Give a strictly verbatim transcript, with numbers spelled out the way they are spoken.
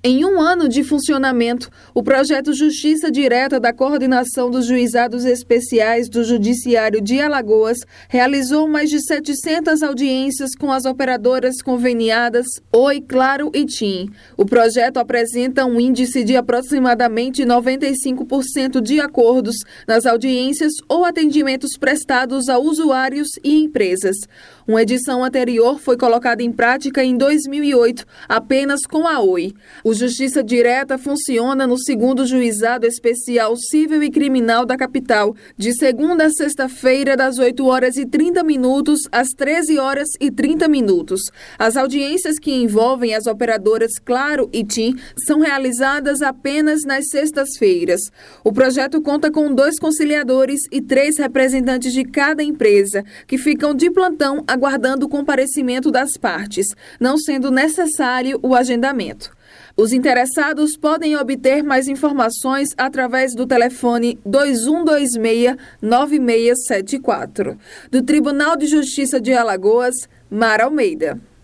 Em um ano de funcionamento, o projeto Justiça Direta da Coordenação dos Juizados Especiais do Judiciário de Alagoas realizou mais de setecentas audiências com as operadoras conveniadas Oi, Claro e TIM. O projeto apresenta um índice de aproximadamente noventa e cinco por cento de acordos nas audiências ou atendimentos prestados a usuários e empresas. Uma edição anterior foi colocada em prática em dois mil e oito, apenas com a Oi. O Justiça Direta funciona no segundo Juizado Especial Civil e Criminal da capital, de segunda a sexta-feira, das oito horas e trinta minutos às treze horas e trinta minutos. As audiências que envolvem as operadoras Claro e TIM são realizadas apenas nas sextas-feiras. O projeto conta com dois conciliadores e três representantes de cada empresa, que ficam de plantão aguardando o comparecimento das partes, não sendo necessário o agendamento. Os interessados podem obter mais informações através do telefone dois um dois seis, nove seis sete quatro. Do Tribunal de Justiça de Alagoas, Mara Almeida.